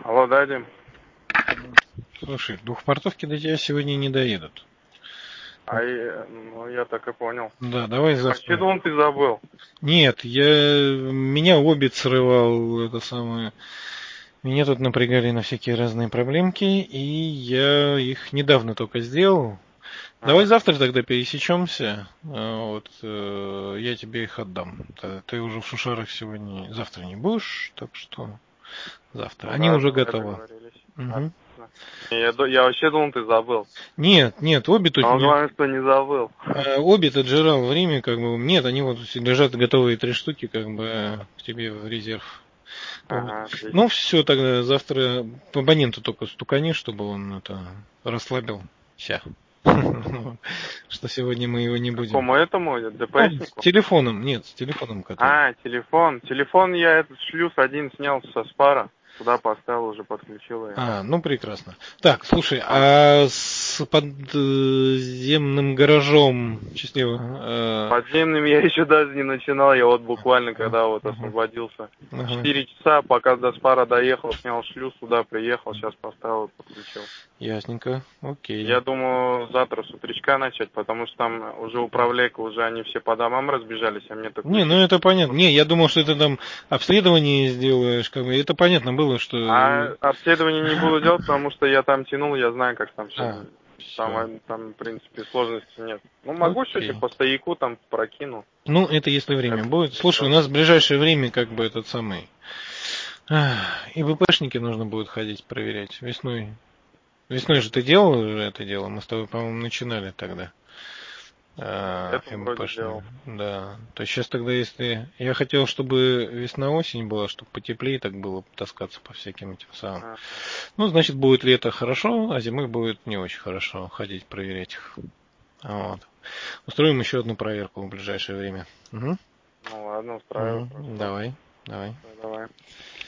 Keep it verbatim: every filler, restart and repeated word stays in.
Алло, да, Дим? Слушай, двухпортовки до тебя сегодня не доедут. А я, ну, я так и понял. Да, давай Я вообще завтра. думал, ты забыл. Нет, я меня обед срывал, это самое. Меня тут напрягали на всякие разные проблемки, и я их недавно только сделал. Давай Ага. завтра тогда пересечемся. а, Вот э, я тебе их отдам. Ты ты уже в Шушарах сегодня, завтра не будешь, так что завтра. Ну Они да, уже давай готовы. договорились. Мгм. Отлично. Я, ду- я вообще думал, ты забыл. Нет, нет, обе тут Но не. главное, что не забыл. А, обе отжирал в Риме, как бы. Нет, они вот лежат готовые три штуки, как бы э, к тебе в резерв. Вот. Ага, Ну отлично. все, тогда завтра по абоненту только стукани, чтобы он это расслабился. Что сегодня мы его не будем. Какому этому? Ну, с ДПСнику? телефоном, нет, с телефоном который. А, телефон. Телефон я этот шлюз один снял со спара. Туда поставил, уже подключил ее. А, ну прекрасно. Так, слушай, А, а с подземным гаражом счастливо. э, подземным я еще даже не начинал. Я вот буквально, когда вот ага, освободился. ага. Четыре часа, пока до спара доехал, снял шлюз, туда приехал, сейчас поставил и подключил. Ясненько, окей. Я думаю, завтра с утречка начать, потому что там уже управляйка, уже они все по домам разбежались, а мне только Не, ну ключи. это понятно. Не, я думал, что ты там обследование сделаешь, как бы. Это понятно было, что. А обследование не буду делать, потому что я там тянул, я знаю, как там все. А, Там, все. э, там, в принципе, сложности нет. Ну, могу Окей. счетчик по стояку там прокину. Ну, это если время Это, будет. Слушай, у да. нас в ближайшее время как бы этот самый. ах, И ВПшники нужно будет ходить проверять. Весной. Весной же ты делал уже это дело. Мы с тобой, по-моему, начинали тогда. А, Это вроде МПшную. делал. Да. То есть сейчас тогда, если. Я хотел, чтобы весна-осень была, чтобы потеплее так было таскаться по всяким этим самым. Ага. Ну, значит, будет лето хорошо, а зимой будет не очень хорошо ходить проверять их. Вот. Устроим еще одну проверку в ближайшее время. Угу. Ну ладно, устраивай, Угу. хорошо. Давай, давай. Давай.